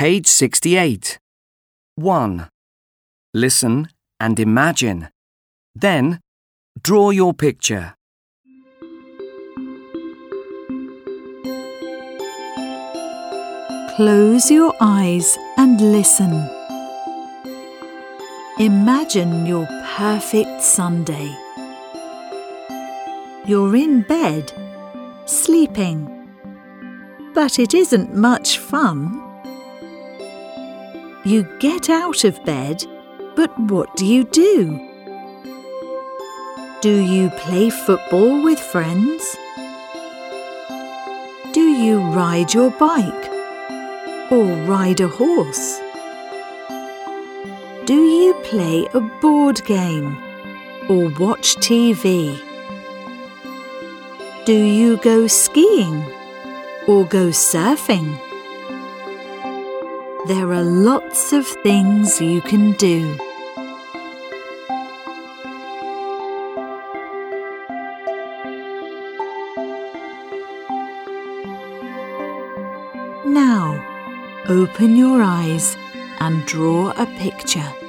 Page 68. 1. Listen and imagine. Then, draw your picture. Close your eyes and listen. Imagine your perfect Sunday. You're in bed, sleeping, but it isn't much fun. You get out of bed, but what do? Do you play football with friends? Do you ride your bike or ride a horse? Do you play a board game or watch TV? Do you go skiing or go surfing? There are lots of things you can do. Now, open your eyes and draw a picture.